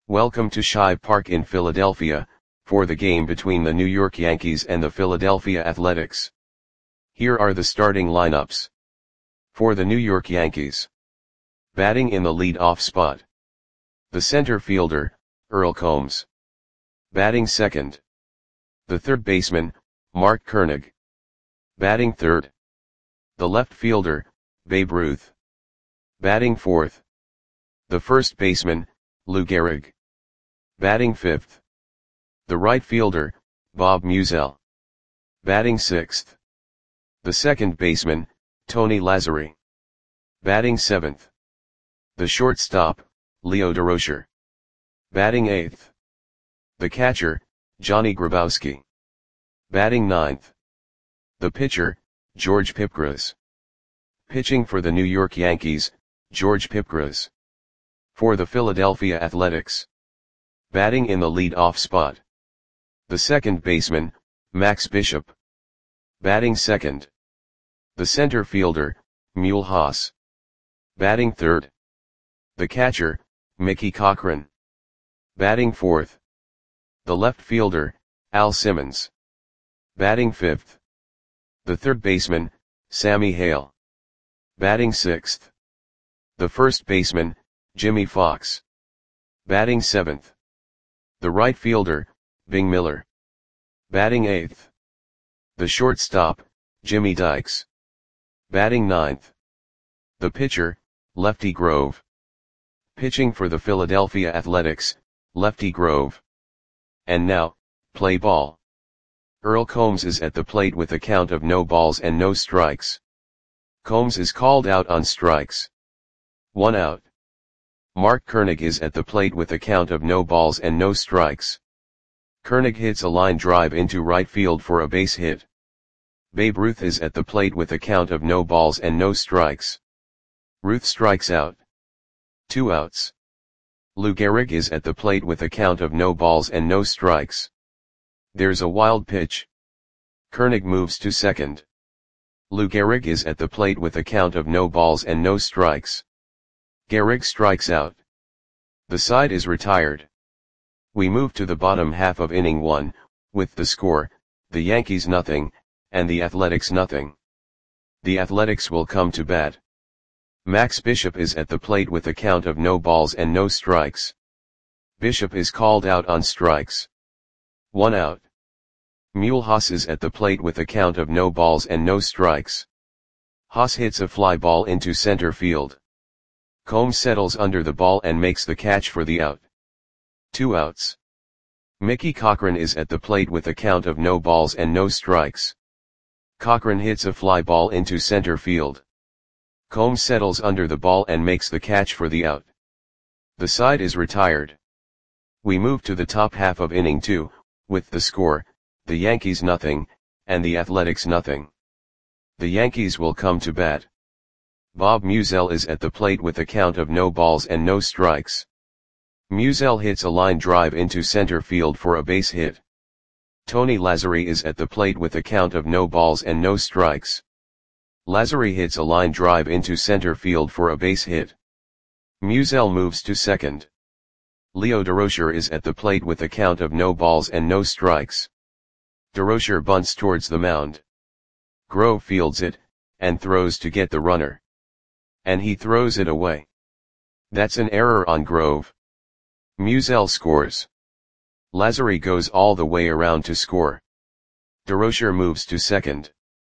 Welcome to Shive Park in Philadelphia, for the game between the New York Yankees and the Philadelphia Athletics. Here are the starting lineups. For the New York Yankees. Batting in the lead-off spot. The center fielder, Earl Combs. Batting second. The third baseman, Mark Koenig. Batting third. The left fielder, Babe Ruth. Batting fourth. The first baseman, Lou Gehrig. Batting fifth. The right fielder, Bob Meusel. Batting sixth. The second baseman, Tony Lazzeri. Batting seventh. The shortstop, Leo Durocher. Batting eighth. The catcher, Johnny Grabowski. Batting ninth. The pitcher, George Pipgras. Pitching for the New York Yankees, George Pipgras. For the Philadelphia Athletics. Batting in the lead-off spot. The second baseman, Max Bishop. Batting second. The center fielder, Mule Haas. Batting third. The catcher, Mickey Cochrane. Batting fourth. The left fielder, Al Simmons. Batting fifth. The third baseman, Sammy Hale. Batting sixth. The first baseman, Jimmy Fox. Batting seventh. The right fielder, Bing Miller. Batting eighth. The shortstop, Jimmy Dykes. Batting ninth. The pitcher, Lefty Grove. Pitching for the Philadelphia Athletics, Lefty Grove. And now, play ball. Earl Combs is at the plate with a count of no balls and no strikes. Combs is called out on strikes. 1 out. Mark Koenig is at the plate with a count of no balls and no strikes. Koenig hits a line drive into right field for a base hit. Babe Ruth is at the plate with a count of no balls and no strikes. Ruth strikes out. 2 outs. Lou Gehrig is at the plate with a count of no balls and no strikes. There's a wild pitch. Koenig moves to second. Lou Gehrig is at the plate with a count of no balls and no strikes. Gehrig strikes out. The side is retired. We move to the bottom half of inning 1, with the score, the Yankees nothing, and the Athletics nothing. The Athletics will come to bat. Max Bishop is at the plate with a count of no balls and no strikes. Bishop is called out on strikes. 1 out. Mule Haas is at the plate with a count of no balls and no strikes. Haas hits a fly ball into center field. Combs settles under the ball and makes the catch for the out. 2 outs. Mickey Cochrane is at the plate with a count of no balls and no strikes. Cochrane hits a fly ball into center field. Combs settles under the ball and makes the catch for the out. The side is retired. We move to the top half of inning 2, with the score, the Yankees nothing, and the Athletics nothing. The Yankees will come to bat. Bob Meusel is at the plate with a count of no balls and no strikes. Meusel hits a line drive into center field for a base hit. Tony Lazzeri is at the plate with a count of no balls and no strikes. Lazzeri hits a line drive into center field for a base hit. Meusel moves to second. Leo Durocher is at the plate with a count of no balls and no strikes. Durocher bunts towards the mound. Grove fields it, and throws to get the runner. And he throws it away. That's an error on Grove. Meusel scores. Lazzeri goes all the way around to score. Durocher moves to second.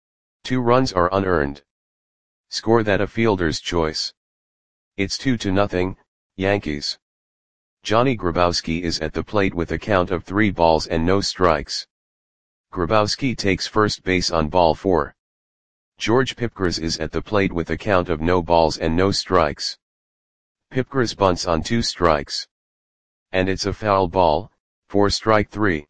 2 runs are unearned. Score that a fielder's choice. It's 2-0, Yankees. Johnny Grabowski is at the plate with a count of 3 balls and no strikes. Grabowski takes first base on ball 4. George Pipgras is at the plate with a count of no balls and no strikes. Pipgras bunts on 2 strikes. And it's a foul ball, for strike 3.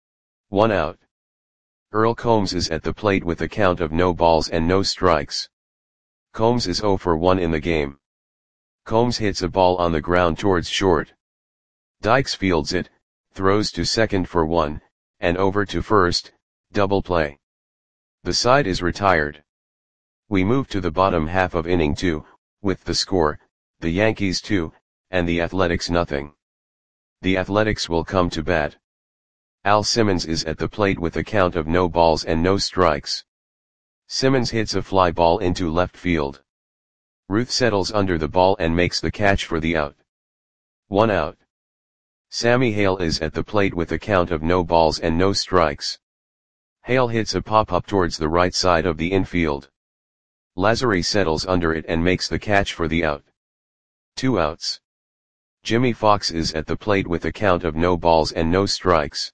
1 out. Earl Combs is at the plate with a count of no balls and no strikes. Combs is 0 for 1 in the game. Combs hits a ball on the ground towards short. Dykes fields it, throws to second for 1, and over to first, double play. The side is retired. We move to the bottom half of inning 2, with the score, the Yankees 2, and the Athletics nothing. The Athletics will come to bat. Al Simmons is at the plate with a count of no balls and no strikes. Simmons hits a fly ball into left field. Ruth settles under the ball and makes the catch for the out. 1 out. Sammy Hale is at the plate with a count of no balls and no strikes. Hale hits a pop-up towards the right side of the infield. Lazary settles under it and makes the catch for the out. 2 outs. Jimmy Fox is at the plate with a count of no balls and no strikes.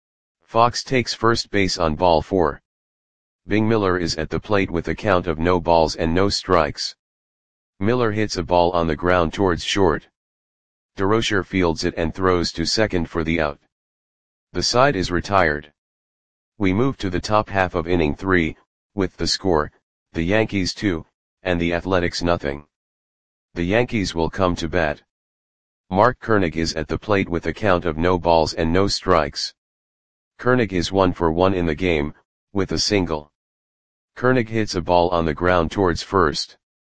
Fox takes first base on ball 4. Bing Miller is at the plate with a count of no balls and no strikes. Miller hits a ball on the ground towards short. DeRocher fields it and throws to second for the out. The side is retired. We move to the top half of inning 3, with the score, the Yankees 2, and the Athletics nothing. The Yankees will come to bat. Mark Koenig is at the plate with a count of no balls and no strikes. Koenig is 1 for 1 in the game, with a single. Koenig hits a ball on the ground towards first.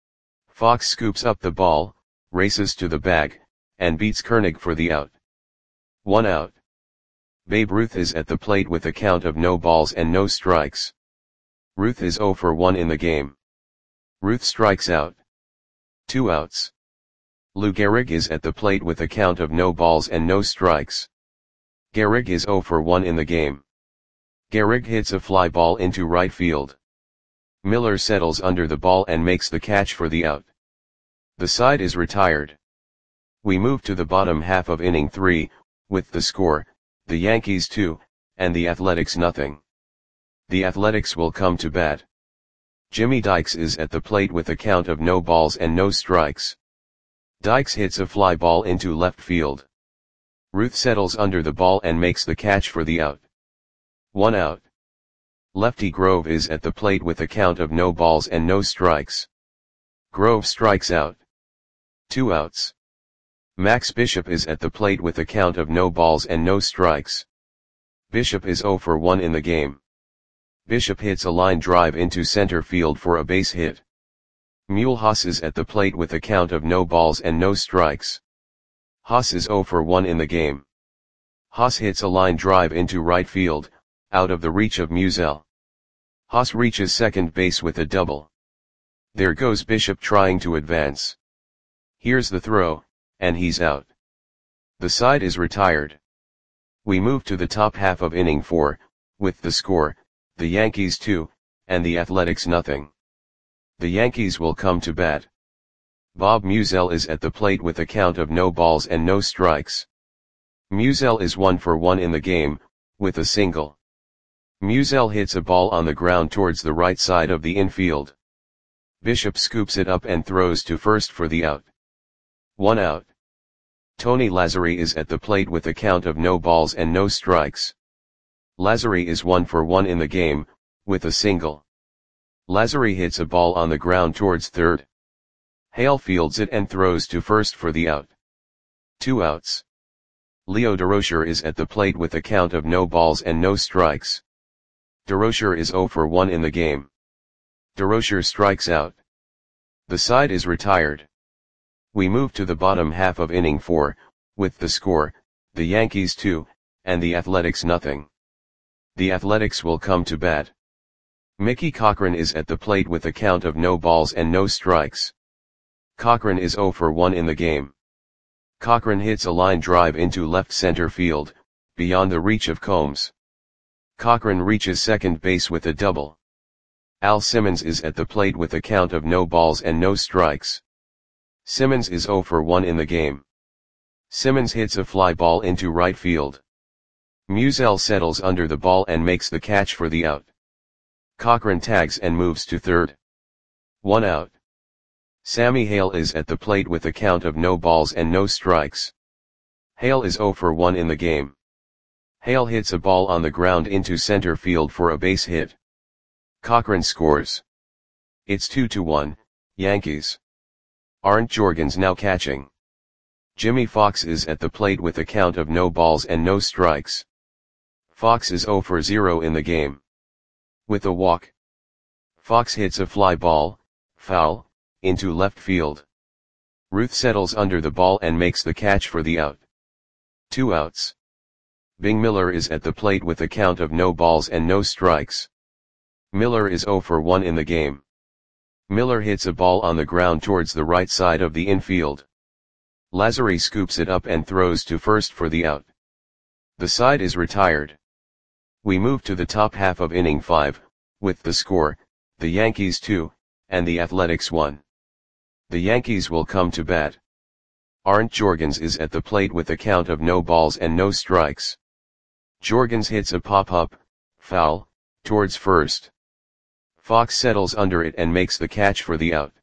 Fox scoops up the ball, races to the bag, and beats Koenig for the out. 1 out. Babe Ruth is at the plate with a count of no balls and no strikes. Ruth is 0 for 1 in the game. Ruth strikes out. 2 outs. Lou Gehrig is at the plate with a count of no balls and no strikes. Gehrig is 0 for 1 in the game. Gehrig hits a fly ball into right field. Miller settles under the ball and makes the catch for the out. The side is retired. We move to the bottom half of inning 3, with the score, the Yankees 2, and the Athletics nothing. The Athletics will come to bat. Jimmy Dykes is at the plate with a count of no balls and no strikes. Dykes hits a fly ball into left field. Ruth settles under the ball and makes the catch for the out. 1 out. Lefty Grove is at the plate with a count of no balls and no strikes. Grove strikes out. 2 outs. Max Bishop is at the plate with a count of no balls and no strikes. Bishop is 0 for 1 in the game. Bishop hits a line drive into center field for a base hit. Mule Haas is at the plate with a count of no balls and no strikes. Haas is 0 for 1 in the game. Haas hits a line drive into right field, out of the reach of Musial. Haas reaches second base with a double. There goes Bishop trying to advance. Here's the throw, and he's out. The side is retired. We move to the top half of inning 4, with the score, the Yankees 2, and the Athletics nothing. The Yankees will come to bat. Bob Musial is at the plate with a count of no balls and no strikes. Musial is 1 for 1 in the game, with a single. Musial hits a ball on the ground towards the right side of the infield. Bishop scoops it up and throws to first for the out. 1 out. Tony Lazary is at the plate with a count of no balls and no strikes. Lazary is 1 for 1 in the game, with a single. Lazary hits a ball on the ground towards third. Hale fields it and throws to first for the out. 2 outs. Leo DeRocher is at the plate with a count of no balls and no strikes. DeRocher is 0 for 1 in the game. DeRocher strikes out. The side is retired. We move to the bottom half of inning 4, with the score, the Yankees 2, and the Athletics nothing. The Athletics will come to bat. Mickey Cochrane is at the plate with a count of no balls and no strikes. Cochrane is 0 for 1 in the game. Cochrane hits a line drive into left center field, beyond the reach of Combs. Cochrane reaches second base with a double. Al Simmons is at the plate with a count of no balls and no strikes. Simmons is 0 for 1 in the game. Simmons hits a fly ball into right field. Musial settles under the ball and makes the catch for the out. Cochrane tags and moves to third. 1 out. Sammy Hale is at the plate with a count of no balls and no strikes. Hale is 0 for 1 in the game. Hale hits a ball on the ground into center field for a base hit. Cochrane scores. It's 2-1, Yankees. Arndt Jorgens now catching. Jimmy Fox is at the plate with a count of no balls and no strikes. Fox is 0 for 0 in the game. With a walk. Fox hits a fly ball, foul, into left field. Ruth settles under the ball and makes the catch for the out. 2 outs. Bing Miller is at the plate with a count of no balls and no strikes. Miller is 0 for 1 in the game. Miller hits a ball on the ground towards the right side of the infield. Lazary scoops it up and throws to first for the out. The side is retired. We move to the top half of inning 5, with the score, the Yankees 2, and the Athletics 1. The Yankees will come to bat. Arndt Jorgens is at the plate with a count of no balls and no strikes. Jorgens hits a pop-up, foul, towards first. Fox settles under it and makes the catch for the out.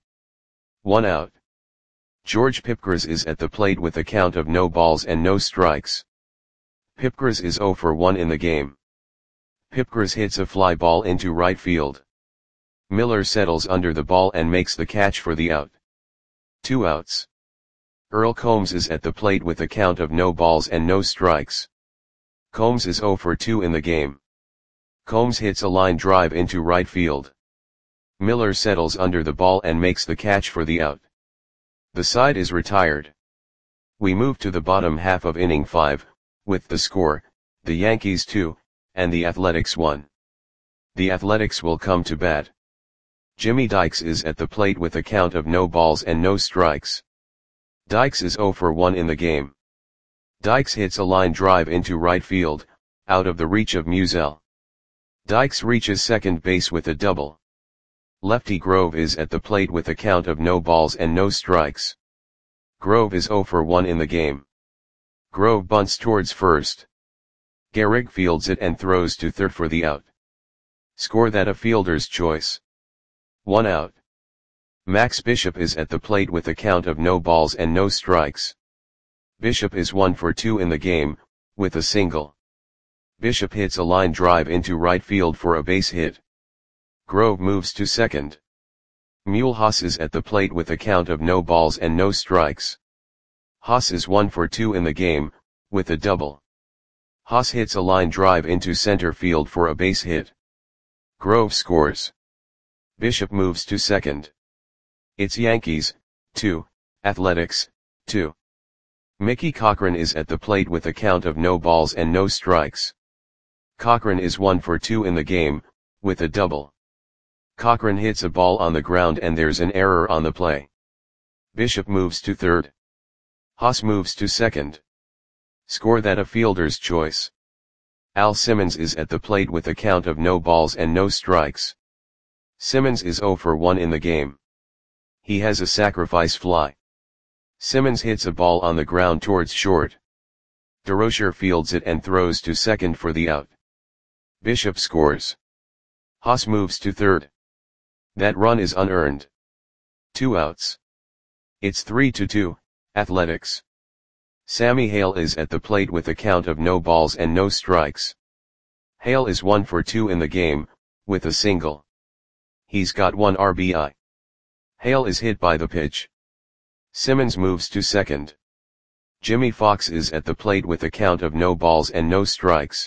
1 out. George Pipgras is at the plate with a count of no balls and no strikes. Pipgras is 0 for 1 in the game. Pipgras hits a fly ball into right field. Miller settles under the ball and makes the catch for the out. 2 outs. Earl Combs is at the plate with a count of no balls and no strikes. Combs is 0 for 2 in the game. Combs hits a line drive into right field. Miller settles under the ball and makes the catch for the out. The side is retired. We move to the bottom half of inning 5, with the score, the Yankees 2, and the Athletics 1. The Athletics will come to bat. Jimmy Dykes is at the plate with a count of no balls and no strikes. Dykes is 0 for 1 in the game. Dykes hits a line drive into right field, out of the reach of Musial. Dykes reaches second base with a double. Lefty Grove is at the plate with a count of no balls and no strikes. Grove is 0 for 1 in the game. Grove bunts towards first. Gehrig fields it and throws to third for the out. Score that a fielder's choice. 1 out. Max Bishop is at the plate with a count of no balls and no strikes. Bishop is 1 for 2 in the game, with a single. Bishop hits a line drive into right field for a base hit. Grove moves to second. Mulhouse is at the plate with a count of no balls and no strikes. Haas is 1 for 2 in the game, with a double. Haas hits a line drive into center field for a base hit. Grove scores. Bishop moves to second. It's Yankees, 2, Athletics, 2. Mickey Cochran is at the plate with a count of no balls and no strikes. Cochran is 1 for 2 in the game, with a double. Cochran hits a ball on the ground and there's an error on the play. Bishop moves to third. Haas moves to second. Score that a fielder's choice. Al Simmons is at the plate with a count of no balls and no strikes. Simmons is 0 for 1 in the game. He has a sacrifice fly. Simmons hits a ball on the ground towards short. DeRocher fields it and throws to second for the out. Bishop scores. Haas moves to third. That run is unearned. 2 outs. It's 3-2, Athletics. Sammy Hale is at the plate with a count of no balls and no strikes. Hale is 1 for 2 in the game, with a single. He's got 1 RBI. Hale is hit by the pitch. Simmons moves to second. Jimmy Fox is at the plate with a count of no balls and no strikes.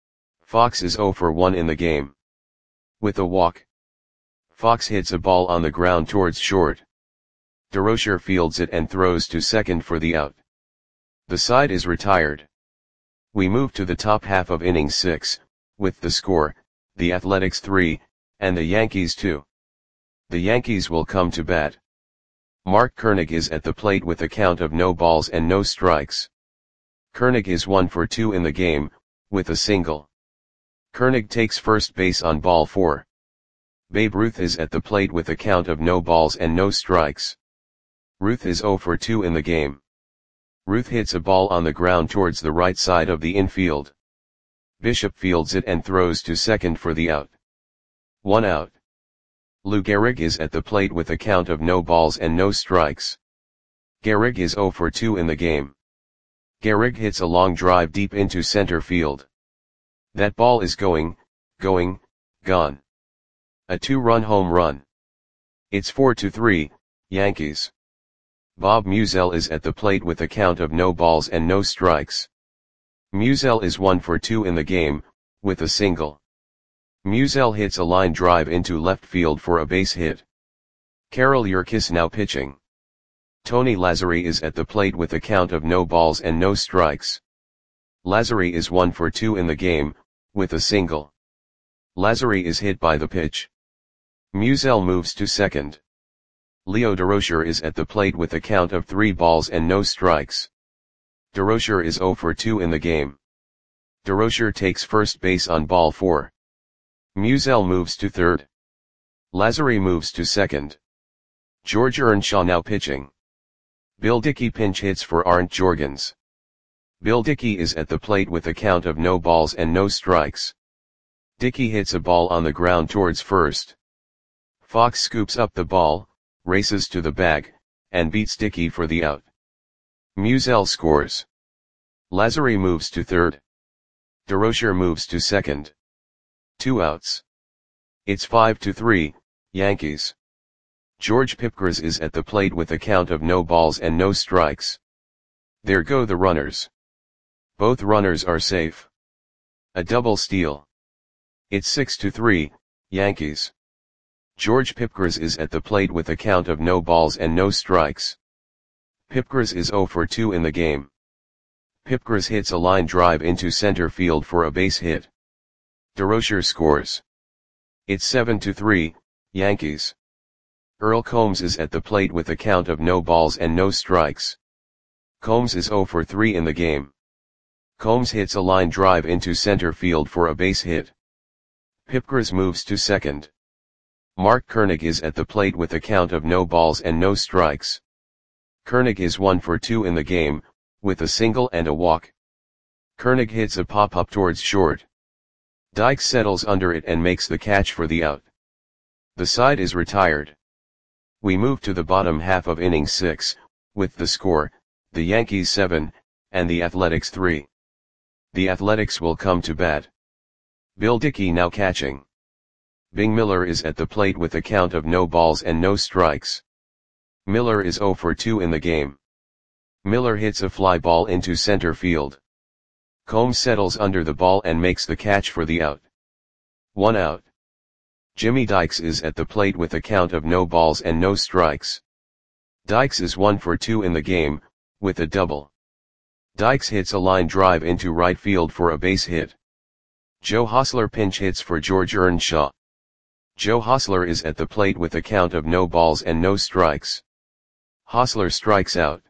Fox is 0 for 1 in the game. With a walk. Fox hits a ball on the ground towards short. DeRocher fields it and throws to second for the out. The side is retired. We move to the top half of inning 6, with the score, the Athletics 3, and the Yankees 2. The Yankees will come to bat. Mark Koenig is at the plate with a count of no balls and no strikes. Koenig is 1 for 2 in the game, with a single. Koenig takes first base on ball 4. Babe Ruth is at the plate with a count of no balls and no strikes. Ruth is 0 for 2 in the game. Ruth hits a ball on the ground towards the right side of the infield. Bishop fields it and throws to second for the out. 1 out. Lou Gehrig is at the plate with a count of no balls and no strikes. Gehrig is 0 for 2 in the game. Gehrig hits a long drive deep into center field. That ball is going, gone. A 2-run home run. It's 4-3, Yankees. Bob Musial is at the plate with a count of no balls and no strikes. Musial is 1 for 2 in the game, with a single. Musial hits a line drive into left field for a base hit. Carol Yerkes now pitching. Tony Lazzari is at the plate with a count of no balls and no strikes. Lazary is 1 for 2 in the game, with a single. Lazary is hit by the pitch. Musiel moves to second. Leo Durocher is at the plate with a count of 3 balls and no strikes. Durocher is 0 for 2 in the game. Durocher takes first base on ball 4. Musiel moves to third. Lazary moves to second. George Earnshaw now pitching. Bill Dickey pinch hits for Arndt Jorgens. Bill Dickey is at the plate with a count of no balls and no strikes. Dickey hits a ball on the ground towards first. Fox scoops up the ball, races to the bag, and beats Dickey for the out. Musiel scores. Lazary moves to third. Durocher moves to second. 2 outs. It's 5-3, Yankees. George Pipgras is at the plate with a count of no balls and no strikes. There go the runners. Both runners are safe. A double steal. It's 6-3, Yankees. George Pipgras is at the plate with a count of no balls and no strikes. Pipgras is 0 for 2 in the game. Pipgras hits a line drive into center field for a base hit. Durocher scores. It's 7-3, Yankees. Earl Combs is at the plate with a count of no balls and no strikes. Combs is 0 for 3 in the game. Combs hits a line drive into center field for a base hit. Pipgras moves to second. Mark Koenig is at the plate with a count of no balls and no strikes. Koenig is 1 for 2 in the game, with a single and a walk. Koenig hits a pop-up towards short. Dykes settles under it and makes the catch for the out. The side is retired. We move to the bottom half of inning 6, with the score, the Yankees 7, and the Athletics 3. The Athletics will come to bat. Bill Dickey now catching. Bing Miller is at the plate with a count of no balls and no strikes. Miller is 0 for 2 in the game. Miller hits a fly ball into center field. Combs settles under the ball and makes the catch for the out. 1 out. Jimmy Dykes is at the plate with a count of no balls and no strikes. Dykes is 1 for 2 in the game, with a double. Dykes hits a line drive into right field for a base hit. Joe Hosler pinch hits for George Earnshaw. Joe Hosler is at the plate with a count of no balls and no strikes. Hosler strikes out.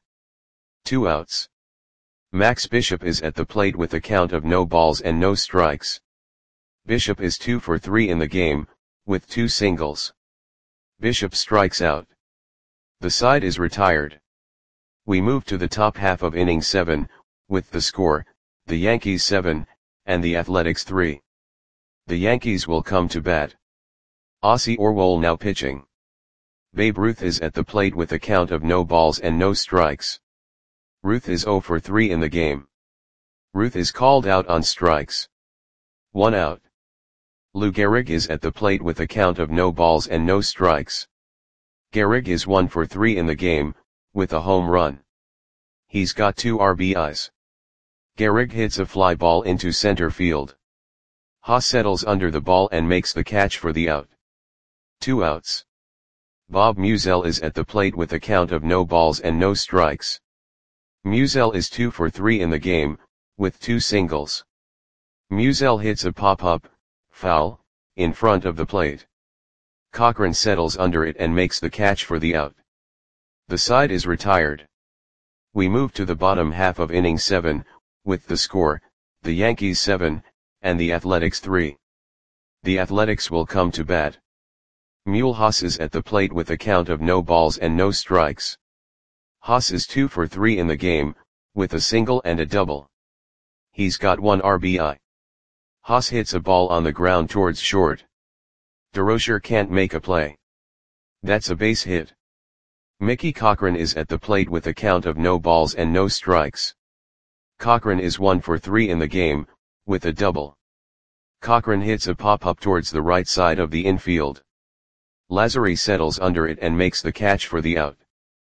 2 outs. Max Bishop is at the plate with a count of no balls and no strikes. Bishop is 2 for 3 in the game, with 2 singles. Bishop strikes out. The side is retired. We move to the top half of inning 7, with the score, the Yankees 7, and the Athletics 3. The Yankees will come to bat. Ossie Orwell now pitching. Babe Ruth is at the plate with a count of no balls and no strikes. Ruth is 0 for 3 in the game. Ruth is called out on strikes. 1 out. Lou Gehrig is at the plate with a count of no balls and no strikes. Gehrig is 1 for 3 in the game, with a home run. He's got 2 RBIs. Gehrig hits a fly ball into center field. Haas settles under the ball and makes the catch for the out. 2 outs. Bob Musiel is at the plate with a count of no balls and no strikes. Musiel is 2 for 3 in the game, with 2 singles. Musiel hits a pop-up, foul, in front of the plate. Cochran settles under it and makes the catch for the out. The side is retired. We move to the bottom half of inning 7, with the score, the Yankees 7, and the Athletics 3. The Athletics will come to bat. Mule Haas is at the plate with a count of no balls and no strikes. Haas is 2 for 3 in the game, with a single and a double. He's got 1 RBI. Haas hits a ball on the ground towards short. Durocher can't make a play. That's a base hit. Mickey Cochran is at the plate with a count of no balls and no strikes. Cochran is 1 for 3 in the game, with a double. Cochran hits a pop-up towards the right side of the infield. Lazary settles under it and makes the catch for the out.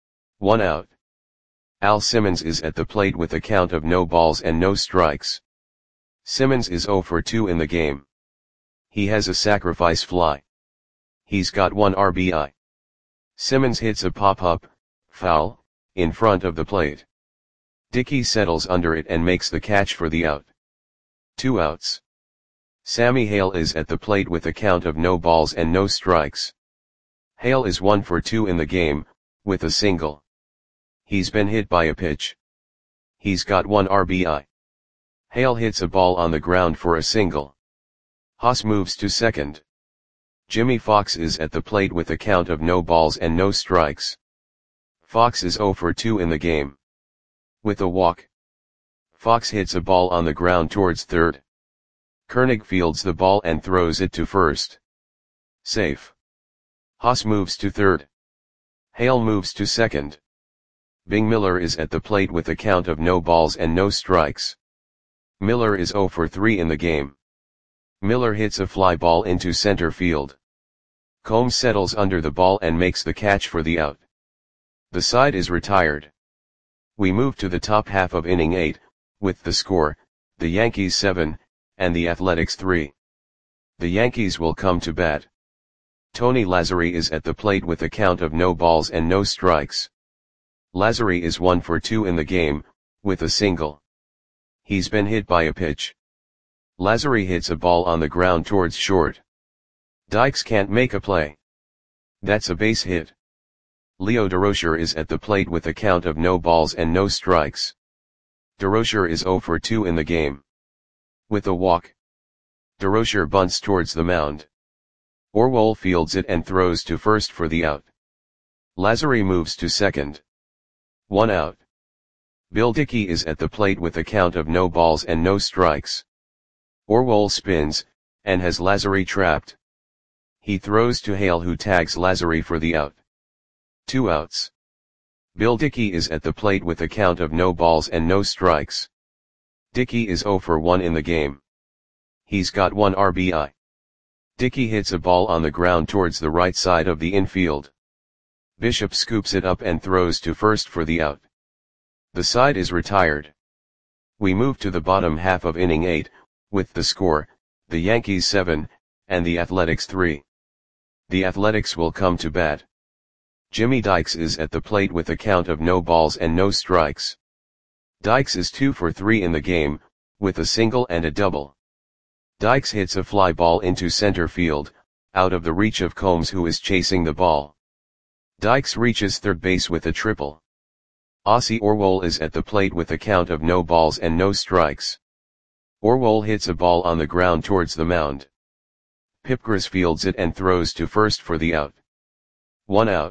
1 out. Al Simmons is at the plate with a count of no balls and no strikes. Simmons is 0 for 2 in the game. He has a sacrifice fly. He's got 1 RBI. Simmons hits a pop-up, foul, in front of the plate. Dickey settles under it and makes the catch for the out. 2 outs. Sammy Hale is at the plate with a count of no balls and no strikes. Hale is 1 for 2 in the game, with a single. He's been hit by a pitch. He's got 1 RBI. Hale hits a ball on the ground for a single. Haas moves to second. Jimmy Fox is at the plate with a count of no balls and no strikes. Fox is 0 for 2 in the game. With a walk. Fox hits a ball on the ground towards third. Koenig fields the ball and throws it to first. Safe. Haas moves to third. Hale moves to second. Bing Miller is at the plate with a count of no balls and no strikes. Miller is 0 for 3 in the game. Miller hits a fly ball into center field. Combs settles under the ball and makes the catch for the out. The side is retired. We move to the top half of inning 8, with the score, the Yankees 7, and the Athletics 3. The Yankees will come to bat. Tony Lazzeri is at the plate with a count of no balls and no strikes. Lazzeri is 1 for 2 in the game, with a single. He's been hit by a pitch. Lazzeri hits a ball on the ground towards short. Dykes can't make a play. That's a base hit. Leo Durocher is at the plate with a count of no balls and no strikes. Durocher is 0 for 2 in the game. With a walk. Durocher bunts towards the mound. Orwell fields it and throws to first for the out. Lazzeri moves to second. 1 out. Bill Dickey is at the plate with a count of no balls and no strikes. Orwell spins, and has Lazzeri trapped. He throws to Hale, who tags Lazzeri for the out. 2 outs. Bill Dickey is at the plate with a count of no balls and no strikes. Dickey is 0 for 1 in the game. He's got 1 RBI. Dickey hits a ball on the ground towards the right side of the infield. Bishop scoops it up and throws to first for the out. The side is retired. We move to the bottom half of inning 8, with the score, the Yankees 7, and the Athletics 3. The Athletics will come to bat. Jimmy Dykes is at the plate with a count of no balls and no strikes. Dykes is 2 for 3 in the game, with a single and a double. Dykes hits a fly ball into center field, out of the reach of Combs, who is chasing the ball. Dykes reaches third base with a triple. Ossie Orwell is at the plate with a count of no balls and no strikes. Orwell hits a ball on the ground towards the mound. Pipgras fields it and throws to first for the out. 1 out.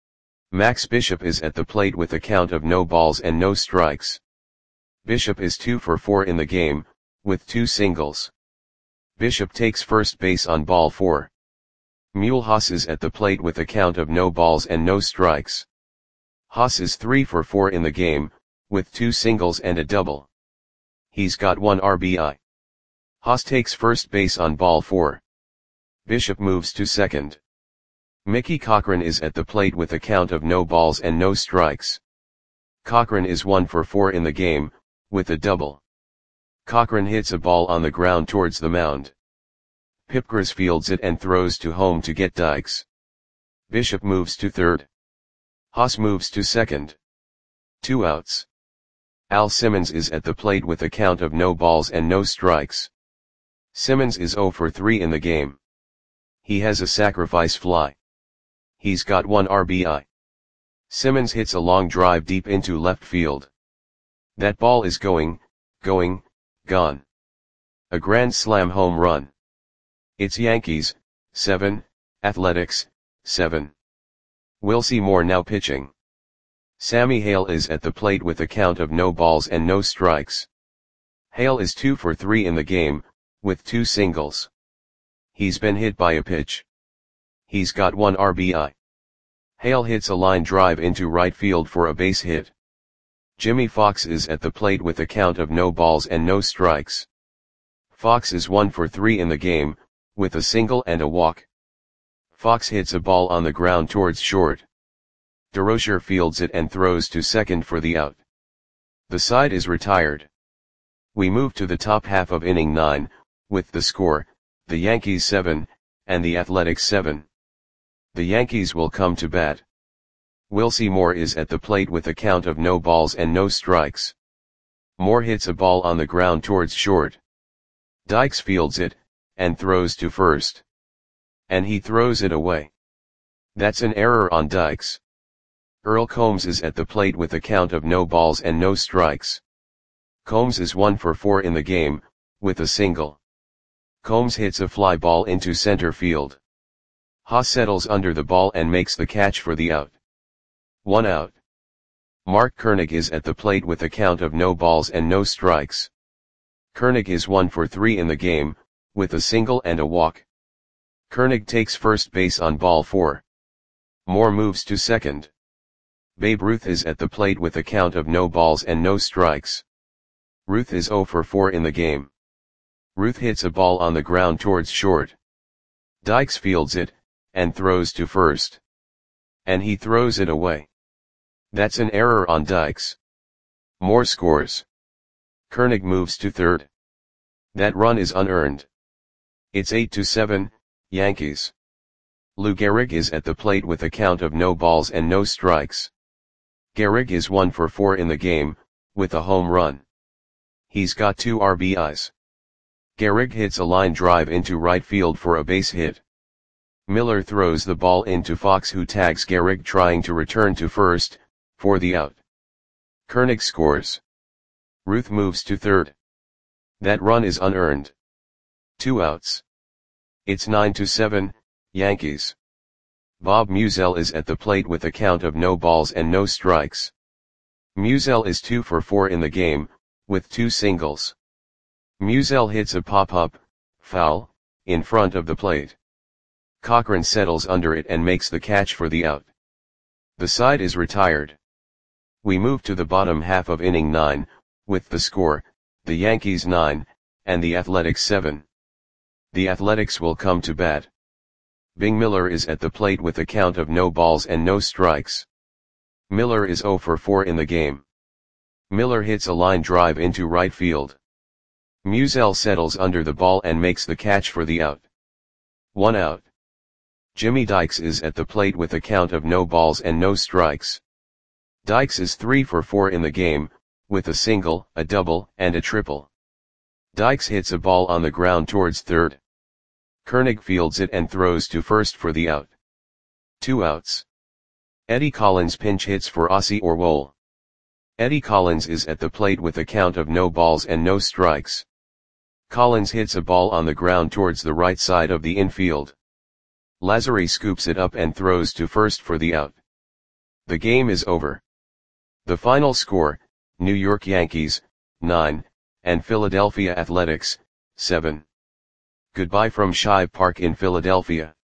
Max Bishop is at the plate with a count of no balls and no strikes. Bishop is 2 for 4 in the game, with 2 singles. Bishop takes first base on ball 4. Mule Haas is at the plate with a count of no balls and no strikes. Haas is 3 for 4 in the game, with 2 singles and a double. He's got 1 RBI. Haas takes first base on ball 4. Bishop moves to second. Mickey Cochrane is at the plate with a count of no balls and no strikes. Cochrane is 1 for 4 in the game, with a double. Cochrane hits a ball on the ground towards the mound. Pipgras fields it and throws to home to get Dykes. Bishop moves to third. Haas moves to second. 2 outs. Al Simmons is at the plate with a count of no balls and no strikes. Simmons is 0 for 3 in the game. He has a sacrifice fly. He's got 1 RBI. Simmons hits a long drive deep into left field. That ball is going, gone. A grand slam home run. It's Yankees, 7, Athletics, 7. Wilcy Moore now pitching. Sammy Hale is at the plate with a count of no balls and no strikes. Hale is 2 for 3 in the game, with 2 singles. He's been hit by a pitch. He's got 1 RBI. Hale hits a line drive into right field for a base hit. Jimmy Fox is at the plate with a count of no balls and no strikes. Fox is 1 for 3 in the game, with a single and a walk. Fox hits a ball on the ground towards short. Durocher fields it and throws to second for the out. The side is retired. We move to the top half of inning 9, with the score, the Yankees 7, and the Athletics 7. The Yankees will come to bat. Wilcy Moore is at the plate with a count of no balls and no strikes. Moore hits a ball on the ground towards short. Dykes fields it, and throws to first. And he throws it away. That's an error on Dykes. Earl Combs is at the plate with a count of no balls and no strikes. Combs is 1 for 4 in the game, with a single. Combs hits a fly ball into center field. Haas settles under the ball and makes the catch for the out. 1 out. Mark Koenig is at the plate with a count of no balls and no strikes. Koenig is 1 for 3 in the game, with a single and a walk. Koenig takes first base on ball 4. Moore moves to second. Babe Ruth is at the plate with a count of no balls and no strikes. Ruth is 0 for 4 in the game. Ruth hits a ball on the ground towards short. Dykes fields it, and throws to first. And he throws it away. That's an error on Dykes. Moore scores. Koenig moves to third. That run is unearned. It's 8-7, Yankees. Lou Gehrig is at the plate with a count of no balls and no strikes. Gehrig is 1 for 4 in the game, with a home run. He's got 2 RBIs. Gehrig hits a line drive into right field for a base hit. Miller throws the ball into Fox, who tags Gehrig trying to return to first, for the out. Koenig scores. Ruth moves to third. That run is unearned. 2 outs. It's 9-7, Yankees. Bob Musial is at the plate with a count of no balls and no strikes. Musial is 2 for 4 in the game, with 2 singles. Musial hits a pop-up, foul, in front of the plate. Cochran settles under it and makes the catch for the out. The side is retired. We move to the bottom half of inning 9, with the score, the Yankees 9, and the Athletics 7. The Athletics will come to bat. Bing Miller is at the plate with a count of no balls and no strikes. Miller is 0 for 4 in the game. Miller hits a line drive into right field. Musial settles under the ball and makes the catch for the out. 1 out. Jimmy Dykes is at the plate with a count of no balls and no strikes. Dykes is 3 for 4 in the game, with a single, a double, and a triple. Dykes hits a ball on the ground towards third. Koenig fields it and throws to first for the out. 2 outs. Eddie Collins pinch hits for Ossie Orwell. Eddie Collins is at the plate with a count of no balls and no strikes. Collins hits a ball on the ground towards the right side of the infield. Lazzari scoops it up and throws to first for the out. The game is over. The final score, New York Yankees, 9, and Philadelphia Athletics, 7. Goodbye from Shive Park in Philadelphia.